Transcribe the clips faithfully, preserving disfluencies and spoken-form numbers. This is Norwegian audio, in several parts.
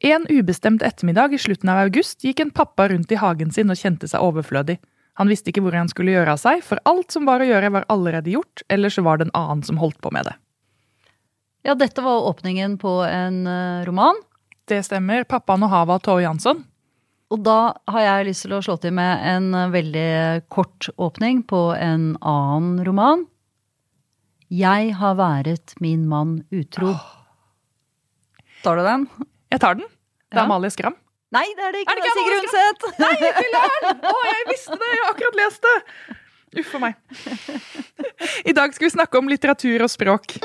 En ubestemt ettermiddag i slutten av august gikk en pappa rundt i hagen sin og kjente seg overflødig. Han visste ikke hvor han skulle gjøre av seg, for alt som var å gjøre var allerede gjort, eller så var det en annen som holdt på med det. Ja, dette var åpningen på en uh, roman. Det stemmer, Pappaen og havet av Tove Jansson. Og da har jeg lyst til å slå til med en uh, veldig kort åpning på en annen roman. Jeg har vært min mann utro. Oh. Tar du den? Jeg tar den. Det er Ja. Amalie Skram. Nei, det er det ikke. Er det ikke Sigrid Amalie Undset. Nei, jeg filler'n! Å, jeg visste det, jeg har akkurat lest det. Uff for meg. I dag skal vi snakke om litteratur og språk.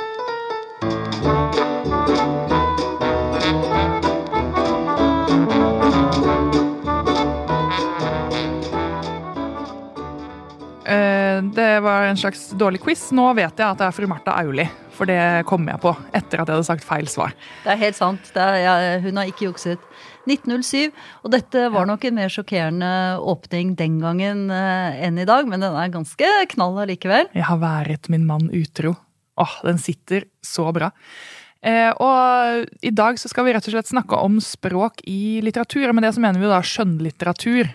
Det var en slags dårlig quiz. Nå vet jeg at det er fru Martha Auli, for det kom jeg på etter at jeg hadde sagt feil svar. Det er helt sant. Det er, ja, hun har ikke jukset. nitten null syv, og dette var nok en mer sjokkerende åpning den gangen eh, enn i dag, men den er ganske knall allikevel. Jeg har vært min mann utro. Åh, den sitter så bra. Eh, og i dag så skal vi rett og slett snakke om språk i litteratur, og med det så mener vi da skjønnlitteratur.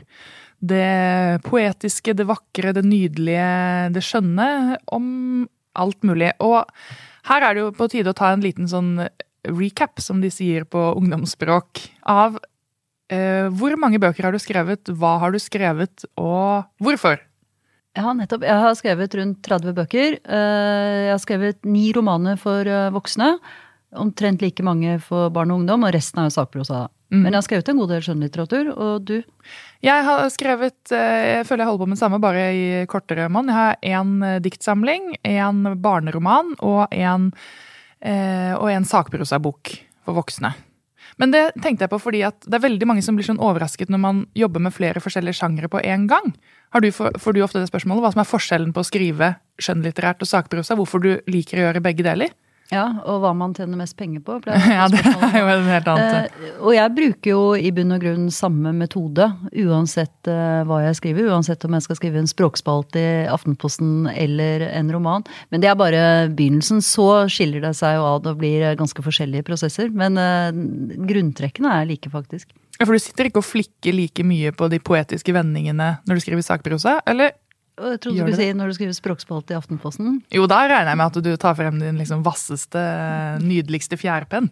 Det poetiske, det vakre, det nydelige, det skjønne, om alt mulig. Og her er det jo på tide å ta en liten sånn recap, som de sier på ungdomsspråk, av eh, hvor mange bøker har du skrevet, hva har du skrevet, og hvorfor? Ja, nettopp. Jeg har skrevet rundt tretti bøker. Jeg har skrevet ni romaner for voksne, omtrent like mange for barn og ungdom, og resten er jo sakprosa. Mm. Men jeg har skrevet en god del skjønnlitteratur, og du? Jeg har skrevet, jeg føler jeg holder på med det samme, bare i kortere mann. Jeg har en diktsamling, en barneroman og en, eh, og en sakprosabok for voksne. Men det tenkte jeg på fordi at det er veldig mange som blir sånn overrasket når man jobber med flere forskjellige sjangre på en gang. Har du, får du ofte det spørsmålet, hva som er forskjellen på å skrive skjønnlitterært og sakprosa, hvorfor du liker å gjøre begge deler? Ja, og hva man tjener mest penger på. Ja, det er jo en helt annet. Eh, og jeg bruker jo i bunn og grunn samme metode, uansett eh, hva jeg skriver, uansett om jeg skal skrive en språkspalt i Aftenposten eller en roman. Men det er bare begynnelsen, så skiller det seg jo av og blir ganske forskjellige prosesser. Men eh, grunntrekkene er like faktisk. Ja, for du sitter ikke og flikker like mye på de poetiske vendingene når du skriver sakprosa, eller? Jeg trodde du skulle si når du skriver språkspalt i Aftenposten. Jo, da regner jeg med at du tar frem din liksom vasseste, nydeligste fjærpenn.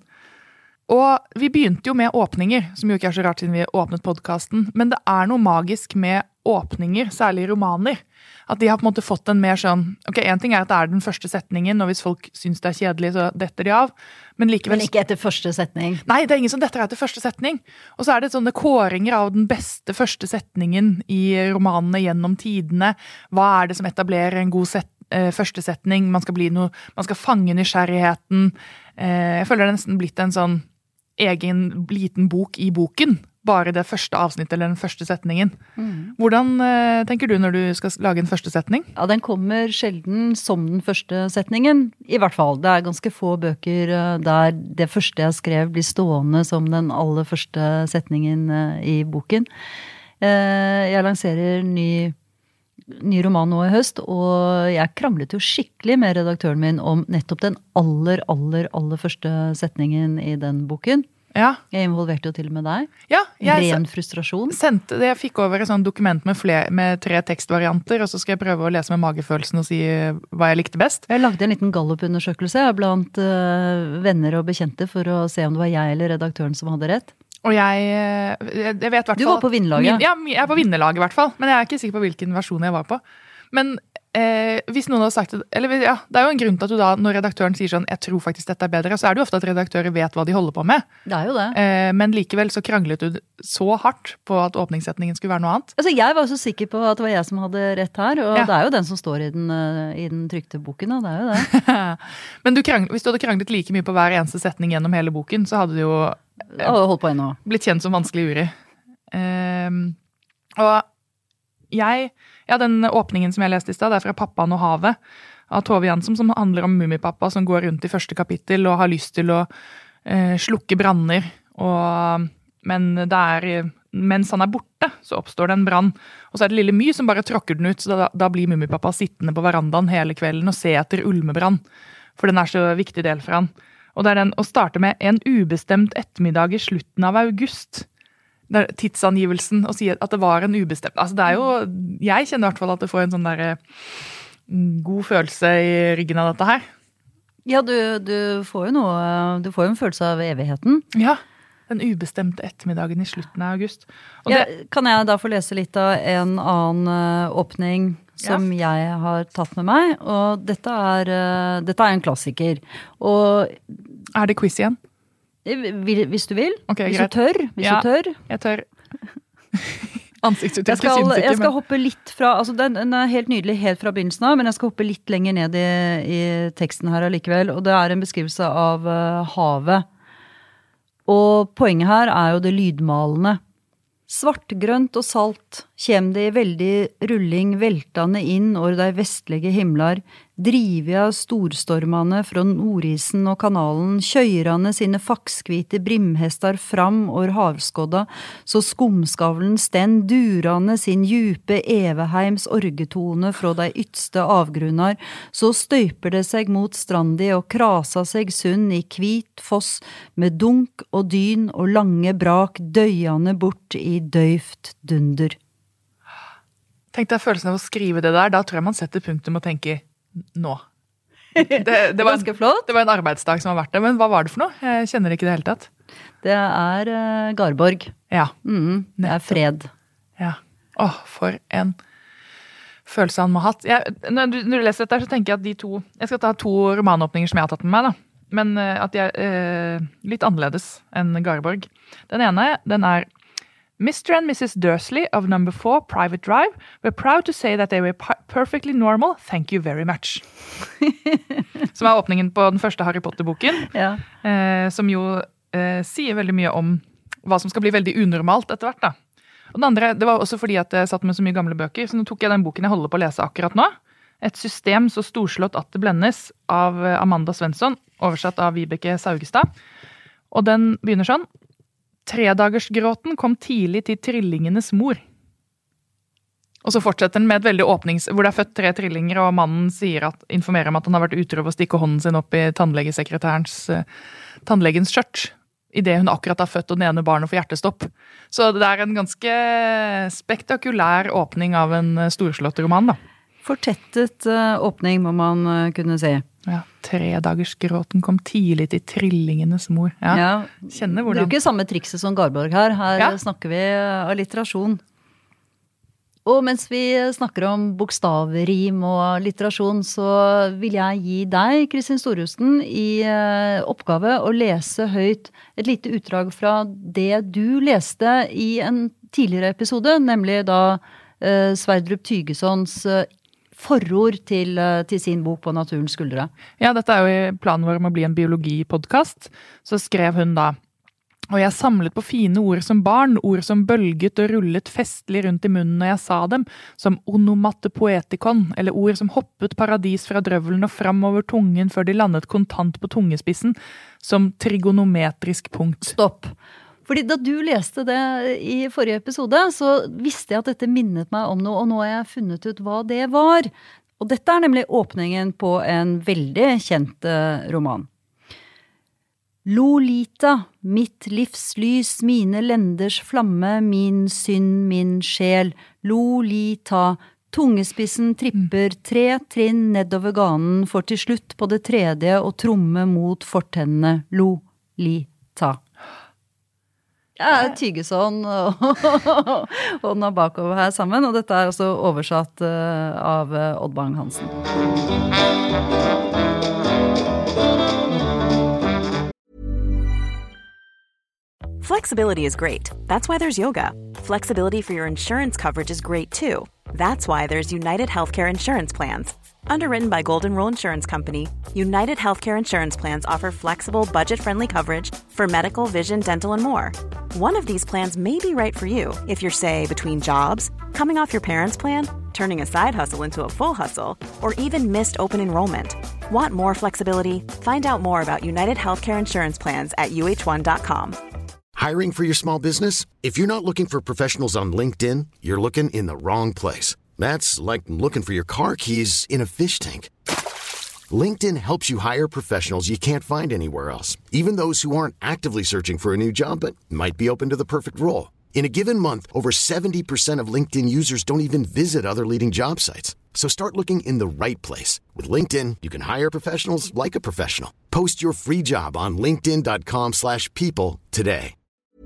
Og vi begynte jo med åpninger, som jo ikke er så rart siden vi åpnet podcasten, men det er noe magisk med åpninger, særlig romaner. At de har på en måte fått en mer sånn, ok, en ting er at det er den første setningen, og hvis folk synes det er kjedelig, så detter de av. Men likevel... Men ikke etter første setning. Nei, det er ingen som detter etter første setning. Og så er det sånne kåringer av den beste første setningen i romanene gjennom tidene. Hva er det som etablerer en god set, eh, første setning? Man skal bli noe, man skal fange nysgjerrigheten. Eh, jeg føler det er nesten blitt en sånn egen liten bok i boken. Bare det første avsnittet eller den første setningen. Mm. Hvordan eh, tenker du når du skal lage en første setning? Ja, den kommer sjelden som den første setningen, i hvert fall. Det er ganske få bøker uh, der det første jeg skrev blir stående som den aller første setningen uh, i boken. Uh, jeg lanserer ny, ny roman nå i høst, og jeg kranglet jo skikkelig med redaktøren min om nettopp den aller, aller, aller første setningen i den boken. Ja. Jeg involverte jo til og med deg. Ja, jeg Ren frustrasjon. Sendte, jeg fikk over et sånt dokument med, flere, med tre tekstvarianter, og så skal jeg prøve å lese med magefølelsen og si hva jeg likte best. Jeg lagde en liten gallup-undersøkelse blant uh, venner og bekjente for å se om det var jeg eller redaktøren som hadde rett. Og jeg, jeg vet hvert fall... Du var på vinnerlaget. Ja, jeg er på vinnerlaget i hvert fall, men jeg er ikke sikker på hvilken versjon jeg var på. Men eh, hvis noen hadde sagt det, eller ja, det er jo en grunn til at du da, når redaktøren sier sånn, jeg tror faktisk dette er bedre, så er det jo ofte at redaktører vet hva de holder på med. Det er jo det. Eh, men likevel så kranglet du så hardt på at åpningssetningen skulle være noe annet. Altså, jeg var så sikker på at det var jeg som hadde rett her, og ja. Det er jo den som står i den, i den trykte boken, da. Det er jo det. Men du kranglet, hvis du hadde kranglet like mye på hver eneste setning gjennom hele boken, så hadde du jo eh, holdt på ennå. Blitt kjent som vanskelig jury. Eh, og jeg, ja, den åpningen som jeg leste i sted, det er fra Pappaen og havet av Tove Jansson, som handler om Mummipappa som går rundt i første kapittel og har lyst til å eh, slukke branner. Og, men det er, mens han er borte, så oppstår det en brann. Og så er det lille My som bare tråkker den ut, så da, da blir Mummipappa sittende på verandaen hele kvelden og se etter ulmebrann. For den er så viktig del for han. Og det er den å starte med en ubestemt ettermiddag i slutten av august. Det er tidsangivelsen å si at det var en ubestemt. Altså det er jo, jeg kjenner i hvert fall at det får en sånn der god følelse i ryggen av dette her. Ja, du, du får jo noe, du får jo en følelse av evigheten. Ja, den ubestemte ettermiddagen i slutten av august. Og ja, det, kan jeg da få lese litt av en annen uh, åpning som ja. jeg har tatt med meg? Og dette er, uh, dette er en klassiker. Og er det quiz igjen? Hvis du vil. Okay, hvis greit. du tør. Hvis ja, du tør. Jeg tør. Ansiktsuttrykket jeg skal, synes ikke. Jeg skal men... hoppe litt fra, altså den, den er helt nydelig helt fra begynnelsen av, men jeg skal hoppe litt lenger ned i, i teksten her allikevel. Og det er en beskrivelse av uh, havet. Og poenget her er jo det lydmalende. Svartgrønt og salt kjem det i veldig rulling veltande inn over de vestlige himlar, driver av storstormane fra Nordisen og kanalen, kjøyrande sine fakskvite brimhestar fram over havskodda, så skumskavlen sten durande sin djupe Eveheims orgetone fra de ytste avgrunnar, så støyper det seg mot strandi og krasa seg sunn i kvit foss med dunk og dyn og lange brak døyande bort i døyft dunder. Tenk deg følelsen av å skrive det der, da tror jeg man setter punktum og tenker nå. Det, det, var en, det var en arbeidsdag som har vært det, men hva var det for noe? Jeg kjenner det ikke det hele tatt. Det er uh, Garborg. Ja. Mm, det er fred. Ja. Åh, for en følelse han må ha hatt. Jeg, når, du, når du leser dette, så tenker jeg at de to, jeg skal ta to romanåpninger som jeg har tatt med meg da, men uh, at de er uh, litt annerledes enn Garborg. Den ene, den er Mister and Missus Dursley of number four Private Drive were proud to say that they were perfectly normal, thank you very much. Som er åpningen på den første Harry Potter-boken, ja. eh, som jo eh, sier veldig mye om hva som skal bli veldig unormalt etter hvert. Da. Og den andre, det var også fordi at jeg satt med så mye gamle bøker, så nå tok jeg den boken jeg holder på å lese akkurat nå. Et system så storslått at det blendes av Amanda Svensson, oversatt av Vibeke Saugestad. Og den begynner sånn. Tredagersgråten kom tidlig til trillingenes mor. Og så fortsetter den med et veldig åpnings... Hvor det er født tre trillinger, og mannen sier at, informerer om at han har vært utro å stikke hånden sin opp i tannlegesekretærens uh, tannlegens skjørt. I det hun akkurat har født, og den ene barnet får hjertestopp. Så det er en ganske spektakulær åpning av en storslått roman, da. Fortettet uh, åpning må man uh, kunne se. Ja, tredagersgråten kom tidlig til trillingenes mor. Ja, ja. Kjenner hvordan... Bruker samme trikset som Garborg her. Her ja. snakker vi alliterasjon. Og mens vi snakker om bokstavrim og litterasjon, så vil jeg gi deg, Kristin Storhusten, i uh, oppgave å lese høyt et lite utdrag fra det du leste i en tidligere episode, nemlig da uh, Sverdrup Tygessons uh, forord til, til sin bok På naturens skuldre. Ja, dette er jo i planen vår om å bli en biologipodcast. Så skrev hun da, og jeg samlet på fine ord som barn, ord som bølget og rullet festlig rundt i munnen når jeg sa dem, som onomatopoetikon, eller ord som hoppet paradis fra drøvelen og fram over tungen før de landet kontant på tungespissen, som trigonometrisk punkt. Stopp! Fordi da du leste det i forrige episode, så visste jeg at dette minnet meg om noe, og nå har jeg funnet ut hva det var. Og dette er nemlig åpningen på en veldig kjent roman. Lolita, mitt livslys, mine lenders flamme, min synd, min sjel. Lolita, tungespissen tripper tre trinn nedover ganen, for til slutt på det tredje og tromme mot fortennene. Lolita. Ja, Tygeson og, og den er bakover her sammen, og dette er også oversatt uh, av uh, Odd Bang-Hansen. Flexibility is great. That's why there's yoga. Flexibility for your insurance coverage is great too. That's why there's United Healthcare Insurance Plans. Underwritten by Golden Rule Insurance Company, United Healthcare Insurance Plans offer flexible, budget-friendly coverage for medical, vision, dental, and more. One of these plans may be right for you if you're, say, between jobs, coming off your parents' plan, turning a side hustle into a full hustle, or even missed open enrollment. Want more flexibility? Find out more about United Healthcare Insurance Plans at U H one dot com. Hiring for your small business? If you're not looking for professionals on LinkedIn, you're looking in the wrong place. That's like looking for your car keys in a fish tank. LinkedIn helps you hire professionals you can't find anywhere else, even those who aren't actively searching for a new job but might be open to the perfect role. In a given month, over seventy percent of LinkedIn users don't even visit other leading job sites. So start looking in the right place. With LinkedIn, you can hire professionals like a professional. Post your free job on linkedin.com slash people today.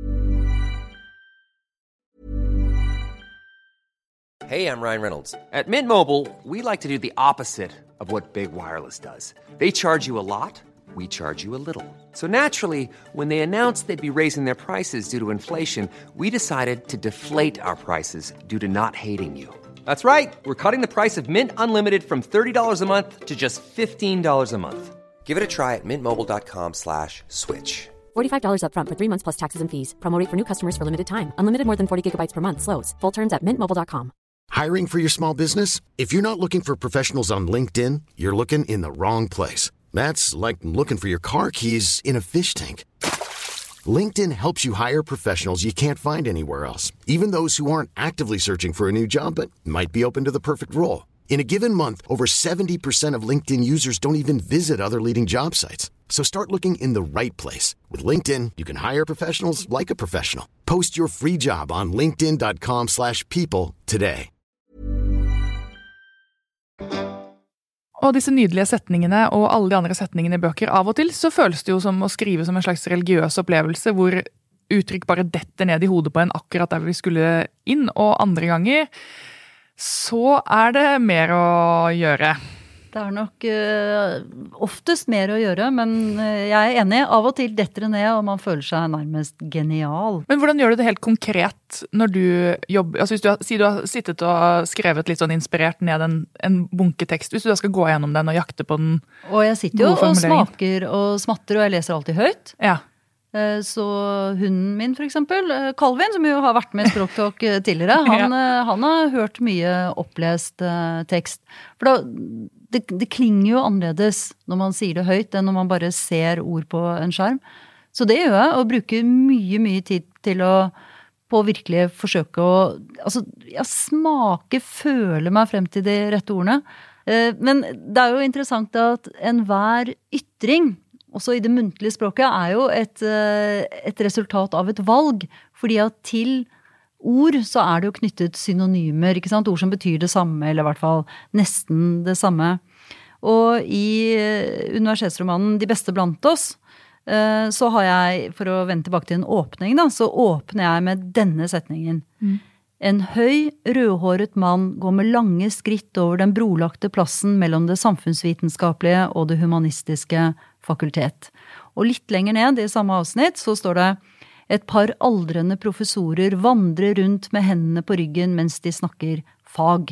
Hey, I'm Ryan Reynolds. At Mint Mobile, we like to do the opposite of what Big Wireless does. They charge you a lot, we charge you a little. So naturally, when they announced they'd be raising their prices due to inflation, we decided to deflate our prices due to not hating you. That's right. We're cutting the price of Mint Unlimited from thirty dollars a month to just fifteen dollars a month. Give it a try at mintmobile.com slash switch. forty-five dollars up front for three months plus taxes and fees. Promo rate for new customers for limited time. Unlimited more than forty gigabytes per month. Slows full terms at mint mobile dot com. Hiring for your small business? If you're not looking for professionals on LinkedIn, you're looking in the wrong place. That's like looking for your car keys in a fish tank. LinkedIn helps you hire professionals you can't find anywhere else, even those who aren't actively searching for a new job but might be open to the perfect role. In a given month, over seventy percent of LinkedIn users don't even visit other leading job sites. So start looking in the right place. With LinkedIn, you can hire professionals like a professional. Post your free job on linkedin.com slash people today. Og disse nydelige setningene og alle de andre setningene i bøker, av og til så føles det jo som å skrive som en slags religiøs opplevelse, hvor uttrykk bare detter ned i hodet på en akkurat der vi skulle inn, og andre ganger så er det mer å gjøre. Det er nok uh, oftest mer å gjøre, men jeg er enig. Av og til detter det ned, og man føler seg nærmest genial. Men hvordan gjør du det helt konkret når du jobber? Altså hvis du har, si du har sittet og skrevet litt sånn inspirert ned en, en bunketekst, hvis du da skal gå gjennom den og jakte på den. Og jeg sitter jo og smaker og smatter, og jeg leser alltid høyt. Ja. Så hunden min, for eksempel, Calvin, som jo har vært med i Språktalk tidligere, han, ja. han har hørt mye opplest uh, tekst. For da, det, det klinger jo annerledes når man sier det høyt, enn når man bare ser ord på en skjerm. Så det gjør jeg, og bruker mye, mye tid til å på å virkelig forsøke å altså, ja, smake, føle meg frem til de rette ordene. Uh, men det er jo interessant at enhver ytring, også i det muntlige språket, er jo et, et resultat av et valg, fordi at til ord så er det jo knyttet synonymer, ikke sant? Ord som betyr det samme, eller i hvert fall nesten det samme. Og i universitetsromanen De beste blant oss, så har jeg, for å vende tilbake til en åpning da, så åpner jeg med denne setningen. Mm. En høy, rødhåret mann går med lange skritt over den brolagte plassen mellom det samfunnsvitenskapelige og det humanistiske fakultet. Og litt lenger ned i samme avsnitt så står det et par aldrende professorer vandrer rundt med hendene på ryggen mens de snakker fag.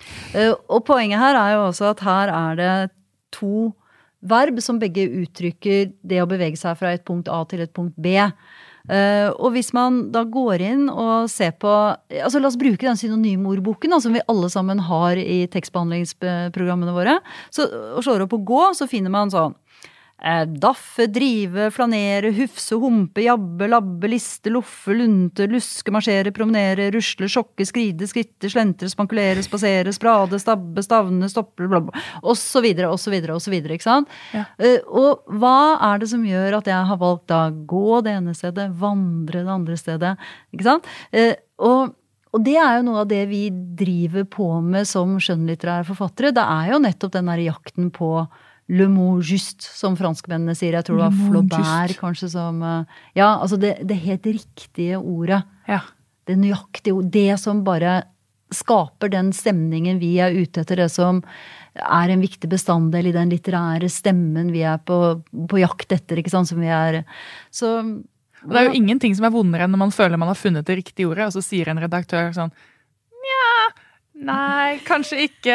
Og poenget her er jo også at her er det to verb som begge uttrykker det å bevege seg fra et punkt A til et punkt B. Uh, og hvis man da går inn og ser på, altså la oss bruke den synonymordboken da, som vi alle sammen har i tekstbehandlingsprogrammene våre, så, og slår opp på gå, så finner man sånn uh, daffe, drive, flanere, hufse, humpe, jabbe, labbe, liste, loffe, lunte, luske, marsjere, promenere, rusle, sjokke, skride, skritte, slentre, spankulere, spasere, sprade, stabbe, stavne, stoppe, blablabla, og så videre, og så videre, og så videre, ikke sant? Ja. Uh, og hva er det som gjør at jeg har valgt da gå det ene stedet, vandre det andre stedet, ikke sant? Uh, og, og det er jo noe av det vi driver på med som skjønnlitterære forfattere. Det er jo nettopp den der jakten på le mot juste, som franskmennene sier. Jeg tror det var Flaubert, kanskje, som ja, altså det, det helt riktige ordet. Ja. Det nøyaktige ord. Det som bare skaper den stemningen vi er ute etter, det som er en viktig bestanddel i den litterære stemmen vi er på, på jakt etter, ikke sant, som vi er. Så og det er jo ingenting som er vondere enn når man føler man har funnet det riktige ordet, og så sier en redaktør sånn, ja, nei, kanskje ikke.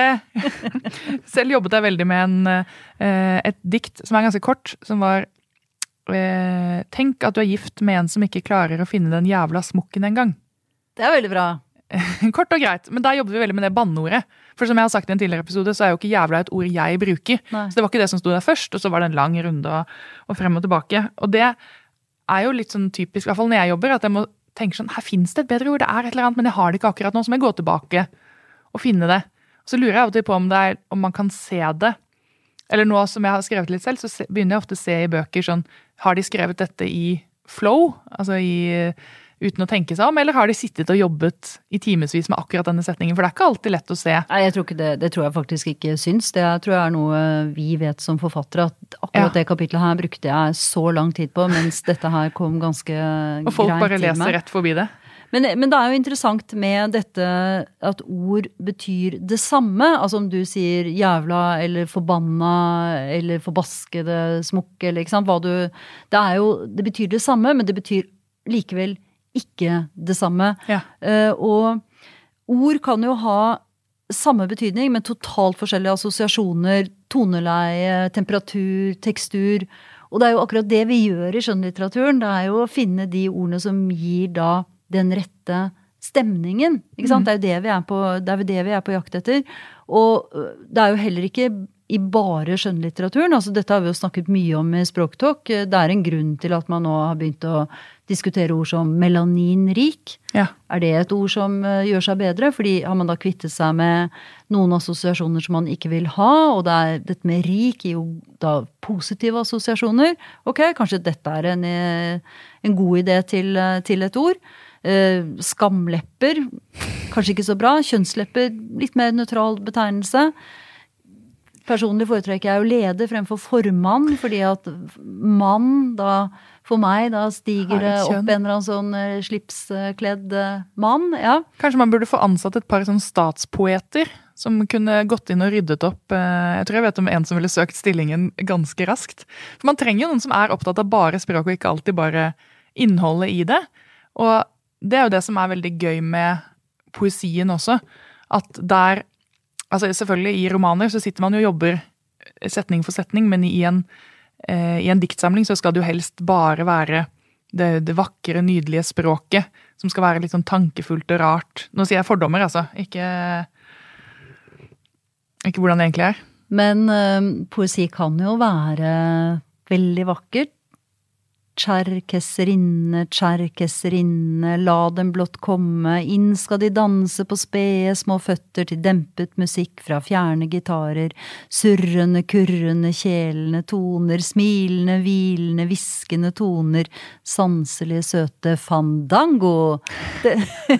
Selv jobbet jeg veldig med en, et dikt som er ganske kort, som var tenk at du er gift med en som ikke klarer å finne den jævla smokken en gang. Det er veldig bra. Kort og greit, men der jobber vi veldig med det banneordet. For som jeg har sagt i en tidligere episode, så er jo ikke jævla et ord jeg bruker. Nei. Så det var ikke det som stod der først, og så var det en lang runde og, og frem og tilbake. Og det er jo litt sånn typisk, i hvert fall når jeg jobber, at jeg må tenke sånn, her finnes det et bedre ord, det er et eller annet, men jeg har det ikke akkurat nå, så må jeg gå tilbake og finne det. Og så lurer jeg av og til på om, det er, om man kan se det eller nå som jeg har skrevet litt selv, så begynner jeg ofte å se i bøker sånn, har de skrevet dette i flow, altså i, uten å tenke seg om, eller har de sittet og jobbet i timesvis med akkurat denne setningen, for det er ikke alltid lett å se. Nei, jeg tror ikke det, det tror jeg faktisk ikke syns. Det tror jeg er noe vi vet som forfattere, at akkurat ja. det kapitlet her brukte jeg så lang tid på, mens dette her kom ganske greit til meg. Og folk bare leser rett forbi det. Men, men det er jo interessant med dette at ord betyr det samme. Altså om du sier jævla, eller forbanna, eller forbaskede, smukk, eller ikke sant, hva du... Det er jo, det betyr det samme, men det betyr likevel ikke det samme. Ja. Uh, og ord kan jo ha samme betydning, men totalt forskjellige assosiasjoner, toneleie, temperatur, tekstur. Og det er jo akkurat det vi gjør i skjønnlitteraturen. Det er jo å finne de ordene som gir da den rette stemningen, ikke sant? Mm. Det er jo det vi er på, det er jo det vi er på jakt etter. Og det er jo heller ikke i bare skjønnlitteraturen, altså dette har vi jo snakket mye om i Språktalk. Det er en grunn til at man nå har begynt å diskutere ord som melaninrik. Ja. Er det et ord som gjør seg bedre? Fordi har man da kvittet seg med noen assosiasjoner som man ikke vil ha, og det er dette med rik i jo da positive assosiasjoner. Ok, kanskje dette er en, en god idé til, til et ord. Skamlepper, kanskje ikke så bra. Kjønnslepper, litt mer nøytral betegnelse. Personlig foretrekker jeg jo leder fremfor formann, fordi at mann da, for meg, da stiger det opp en eller annen sånn slipskledd mann, ja. Kanskje man burde få ansatt et par sånn statspoeter, som kunne gått inn og ryddet opp. Jeg tror jeg vet om en som ville søkt stillingen ganske raskt. For man trenger jo noen som er opptatt av bare språk, og ikke alltid bare innholdet i det. Og det er jo det som er veldig gøy med poesien også, at der, altså selvfølgelig i romaner så sitter man jo og jobber setning for setning, men i en, eh, i en diktsamling så skal det jo helst bare være det, det vakre, nydelige språket, som skal være litt sånn tankefullt og rart. Nå sier jeg fordommer, altså, ikke, ikke hvordan det egentlig er. Men øh, poesi kan jo være veldig vakkert. Kjærkesserinne, kjærkesserinne, la dem blott komme, inn skal de danse på spede små føtter til dempet musikk fra fjerne gitarer, surrende, kurrende, kjelende toner, smilende, hvilende, viskende toner, sanselige søte fandango. Det,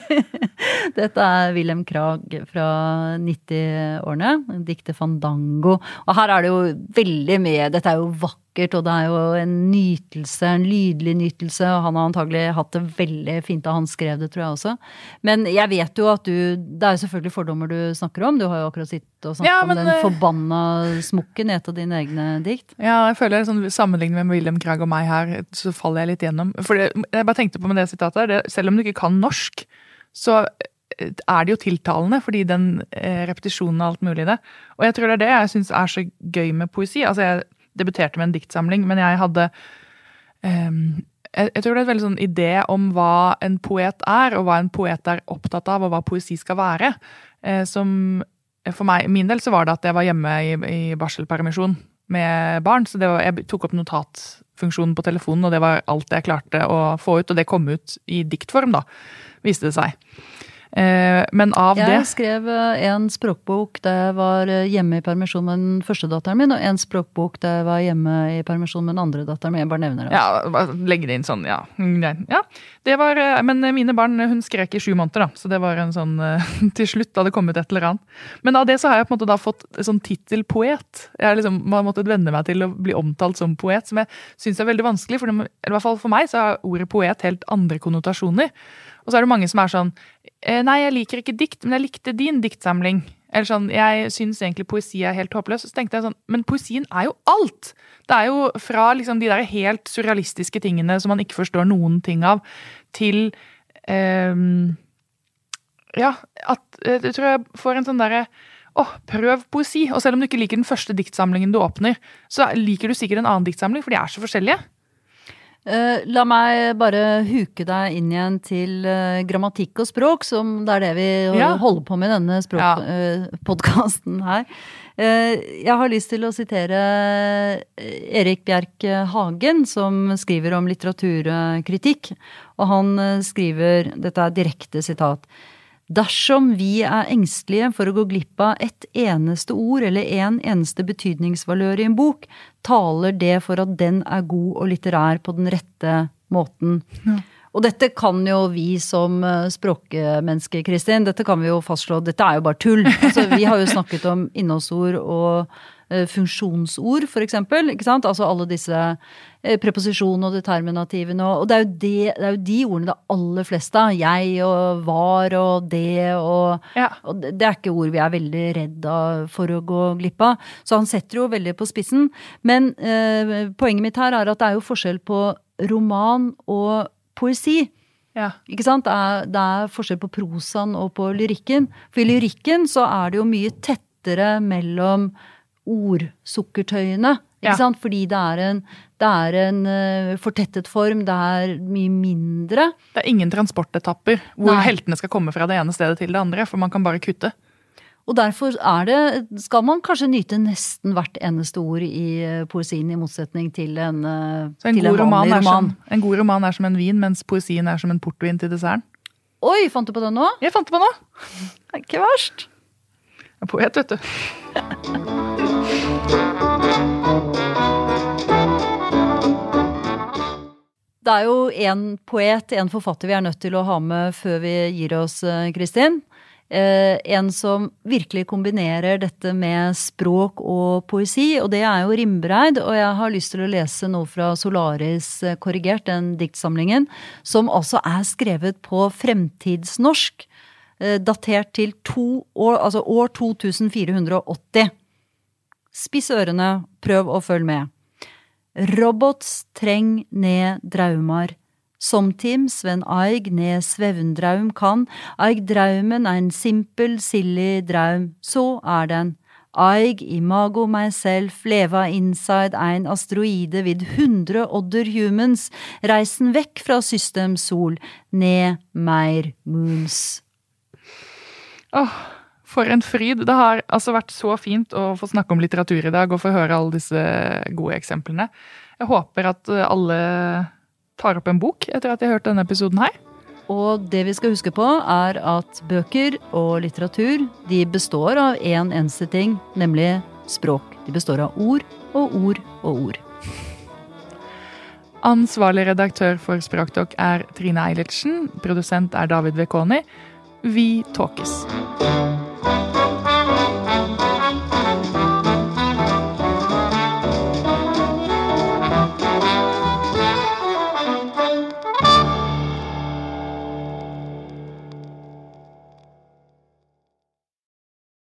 dette er Wilhelm Krag fra nitti-årene, diktet Fandango. Og her er det jo veldig mye, dette er jo vakkert, og det er jo en nytelse, en lydelig nytelse, og han har antagelig hatt det veldig fint da han skrev det, tror jeg også. Men jeg vet jo at du, det er jo selvfølgelig fordommer du snakker om, du har jo akkurat sittet og snakket ja, men, om den forbanna smukken i et av dine egne dikt. Ja, jeg føler sånn, sammenlignet med Wilhelm Krag og meg her, så faller jeg litt gjennom. For det, jeg bare tenkte på med det sitatet her, det, selv om du ikke kan norsk, så er det jo tiltalende, fordi den eh, repetisjonen av alt mulig i det. Og jeg tror det er det jeg synes er så gøy med poesi. Altså jeg debuterte med en diktsamling, men jeg hadde um, jeg, jeg tror det er en veldig sånn idé om hva en poet er, og hva en poet er opptatt av, og hva poesi skal være. Eh, som for meg, min del så var det at jeg var hjemme i, i barselpermisjon med barn, så det var, jeg tok opp notatfunksjonen på telefonen, og det var alt jeg klarte å få ut, og det kom ut i diktform da, viste det seg. Men av jeg det... Jeg skrev en språkbok da jeg var hjemme i permisjon med den første datteren min, og en språkbok da jeg var hjemme i permisjon med den andre datteren min. Jeg bare nevner det. Ja, legge det inn sånn, ja. Ja, det var... Men mine barn, hun skrek i sju måneder da, så det var en sånn... Til slutt da det kom ut et eller annet. Men av det så har jeg på en måte da fått sånn titelpoet. Jeg har liksom måttet vende meg til å bli omtalt som poet, som jeg synes er veldig vanskelig, for det, i hvert fall for meg så har ordet poet helt andre konnotasjoner. Og så er det mange som er sånn, nei, jeg liker ikke dikt, men jeg likte din diktsamling. Eller sånn, jeg synes egentlig poesi er helt håpløs. Så tenkte jeg sånn, men poesien er jo alt! Det er jo fra liksom de der helt surrealistiske tingene som man ikke forstår noen ting av, til, um, ja, at jeg tror jeg får en sånn derre, åh, prøv poesi. Og selv om du ikke liker den første diktsamlingen du åpner, så liker du sikkert en annen diktsamling, for de er så forskjellige. Uh, la meg bare huke deg inn igjen til uh, grammatikk og språk, som det er det vi ja. holder på med i denne språkpodcasten uh, her. Uh, jeg har lyst til å sitere Erik Bjerk Hagen, som skriver om litteraturkritikk, og han uh, skriver, dette er direkte sitat, Dersom vi er engstelige for å gå glipp av et eneste ord eller en eneste betydningsvalør i en bok, taler det for at den er god og litterær på den rette måten. Ja. Og dette kan jo vi som språkmennesker, Kristin, dette kan vi jo fastslå, dette er jo bare tull. Altså, vi har jo snakket om innholdsord og uh, funksjonsord, for eksempel, ikke sant? Altså alle disse uh, preposisjonene og determinativene, og, og det, er jo det, det er jo de ordene det aller fleste av, jeg og var og det, og, ja. og det, det er ikke ord vi er veldig redde for å gå glipp av. Så han setter jo veldig på spissen, men uh, poenget mitt her er at det er jo forskjell på roman og poesi, ja. Ikke sant? Det er, det er forskjell på prosaen og på lyrikken. For i lyrikken så er det jo mye tettere mellom ordsukkertøyene, ikke ja. Sant? Fordi det er en, det er en uh, fortettet form, det er mye mindre. Det er ingen transportetapper hvor Nei. Heltene skal komme fra det ene stedet til det andre, for man kan bare kutte. Og derfor er det, skal man kanskje nyte nesten hvert eneste ord i poesien i motsetning til en, Så en, til god en roman vanlig roman. Som, en god roman er som en vin, mens poesien er som en portvin til desserten. Oi, fant du på det nå? Jeg fant det på nå. Det er ikke verst. Jeg er poet, vet du. Det er jo en poet, en forfatter vi er nødt til å ha med før vi gir oss, Kristin. Eh, en som virkelig kombinerer dette med språk og poesi, og det er jo Rimbereid, og jeg har lyst til å lese noe fra Solaris korrigert, den diktsamlingen, som altså er skrevet på fremtidsnorsk, eh, datert til to år, altså år to tusen fire hundre åtti. Spiss ørene, prøv å følge med. Robots treng ned draumar. Somtim Sven Eig ned svevndraum kan, Eig draumen er en simpel, silly draum, så er den. Eig imago myself, leva inside ein asteroide vid hundre odder humans, reisen vekk fra system sol, ned meir moons. Åh, oh, for en fryd. Det har altså vært så fint å få snakke om litteratur i dag, og få høre alle disse gode eksemplene. Jeg håper at alle tar opp en bok etter at jeg har hørt denne episoden her. Og det vi skal huske på er at bøker og litteratur, de består av en eneste ting, nemlig språk. De består av ord og ord og ord. Ansvarlig redaktør for Språktalk er Trine Eilertsen, produsent er David Vekoni. Vi tåkes.